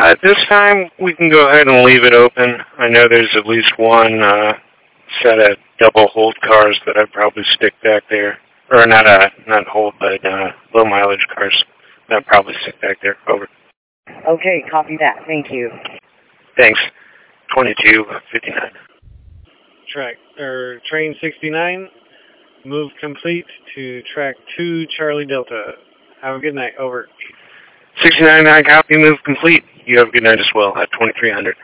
At this time, we can go ahead and leave it open. I know there's at least one set of double hold cars that I'd probably stick back there. Or not hold, but low mileage cars that I'd probably stick back there. Over. Okay, copy that. Thank you. Thanks. 2259. Train 69, move complete to track 2 Charlie Delta. Have a good night. Over. 69, copy, move complete. You have a good night as well at 2300.